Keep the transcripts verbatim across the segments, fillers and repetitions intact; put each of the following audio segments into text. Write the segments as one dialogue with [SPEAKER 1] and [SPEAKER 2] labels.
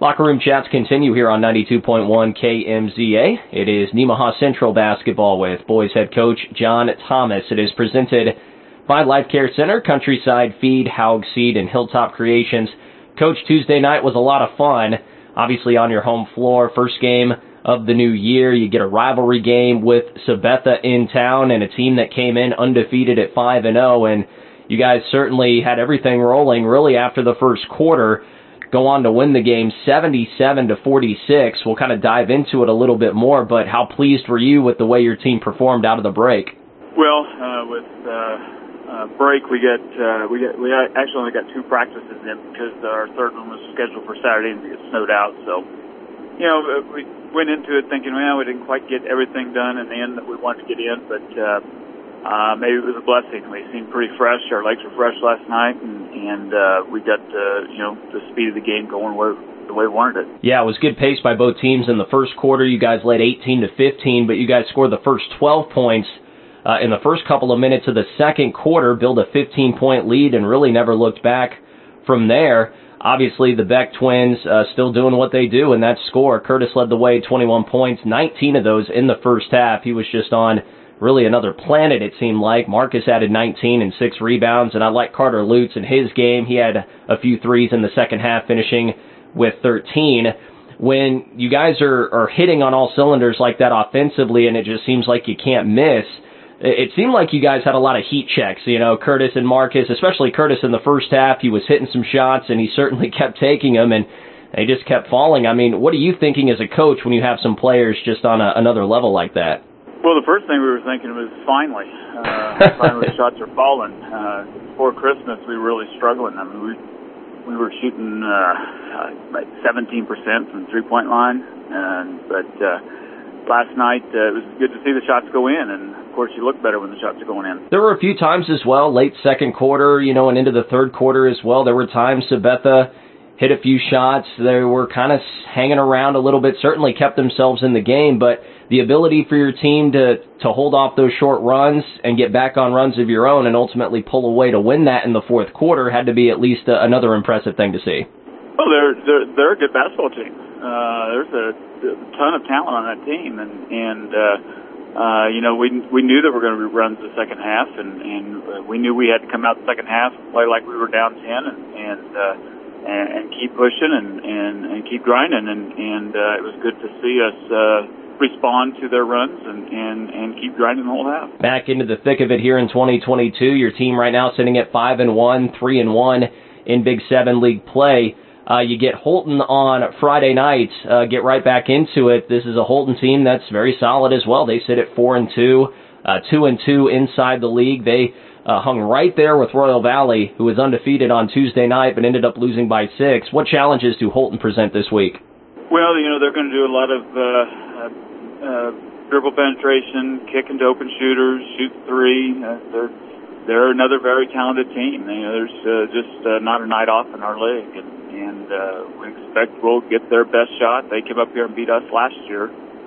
[SPEAKER 1] Locker Room Chats continue here on ninety-two point one K M Z A. It is Nemaha Central basketball with boys head coach John Thomas. It is presented by Life Care Center, Countryside Feed, Haug Seed, and Hilltop Creations. Coach, Tuesday night was a lot of fun. Obviously on your home floor, first game of the new year. You get a rivalry game with Sabetha in town and a team that came in undefeated at five and oh, and you guys certainly had everything rolling really after the first quarter. Go on to win the game seventy-seven to forty-six. We'll kind of dive into it a little bit more, but how pleased were you with the way your team performed out of the break?
[SPEAKER 2] Well, uh, with uh, uh, break, we get uh, we get we actually only got two practices in because our third one was scheduled for Saturday and it snowed out. So, you know, we went into it thinking, well, we didn't quite get everything done in the end that we wanted to get in, but uh, Uh, maybe it was a blessing. We seemed pretty fresh. Our legs were fresh last night, and, and uh, we got uh, you know the speed of the game going where, the way we wanted it.
[SPEAKER 1] Yeah, it was good pace by both teams in the first quarter. You guys led eighteen to fifteen, but you guys scored the first twelve points uh, in the first couple of minutes of the second quarter, built a fifteen-point lead, and really never looked back from there. Obviously, the Beck twins uh, still doing what they do in that score. Curtis led the way, twenty-one points, nineteen of those in the first half. He was just on really another planet, it seemed like. Marcus added nineteen and six rebounds, and I like Carter Lutz in his game. He had a few threes in the second half, finishing with thirteen. When you guys are, are hitting on all cylinders like that offensively, and it just seems like you can't miss, it seemed like you guys had a lot of heat checks, you know, Curtis and Marcus, especially Curtis in the first half. He was hitting some shots, and he certainly kept taking them, and they just kept falling. I mean, what are you thinking as a coach when you have some players just on a, another level like that?
[SPEAKER 2] Well, the first thing we were thinking was finally, uh, finally the shots are falling. Uh, before Christmas, we were really struggling. I mean, we we were shooting uh, like seventeen percent from the three-point line, and but uh, last night uh, it was good to see the shots go in, and of course you look better when the shots are going in.
[SPEAKER 1] There were a few times as well, late second quarter, you know, and into the third quarter as well. There were times Sabetha hit a few shots. They were kind of hanging around a little bit, certainly kept themselves in the game, but the ability for your team to, to hold off those short runs and get back on runs of your own and ultimately pull away to win that in the fourth quarter had to be at least a, another impressive thing to see.
[SPEAKER 2] Well, they're they're, they're a good basketball team. Uh, there's a, a ton of talent on that team, and and uh, uh, you know we we knew there were going to be runs the second half, and and we knew we had to come out the second half and play like we were down ten, and and uh, and, and keep pushing and, and, and keep grinding, and and uh, it was good to see us Uh, respond to their runs and, and, and keep grinding the whole half.
[SPEAKER 1] Back into the thick of it here in twenty twenty-two. Your team right now sitting at five and one, three and one in Big Seven League play. Uh, you get Holton on Friday night. Uh, get right back into it. This is a Holton team that's very solid as well. They sit at four and two, uh, two and two inside the league. They uh, hung right there with Royal Valley, who was undefeated on Tuesday night but ended up losing by six. What challenges do Holton present this week?
[SPEAKER 2] Well, you know, they're going to do a lot of uh, uh, dribble penetration, kick into open shooters, shoot three. Uh, they're they're another very talented team. You know, there's uh, just uh, not a night off in our league, and, and uh, we expect we'll get their best shot. They came up here and beat us last year,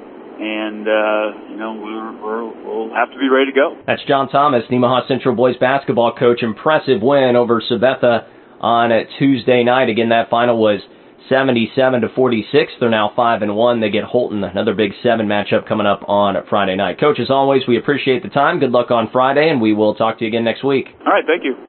[SPEAKER 2] and uh, you know we're, we're, we'll have to be ready to go.
[SPEAKER 1] That's John Thomas, Nemaha Central boys basketball coach. Impressive win over Sabetha on a Tuesday night. Again, that final was seventy-seven to forty-six. They're now five and one. They get Holton, another Big Seven matchup coming up on Friday night. Coach, as always, we appreciate the time. Good luck on Friday, and we will talk to you again next week.
[SPEAKER 2] All right, thank you.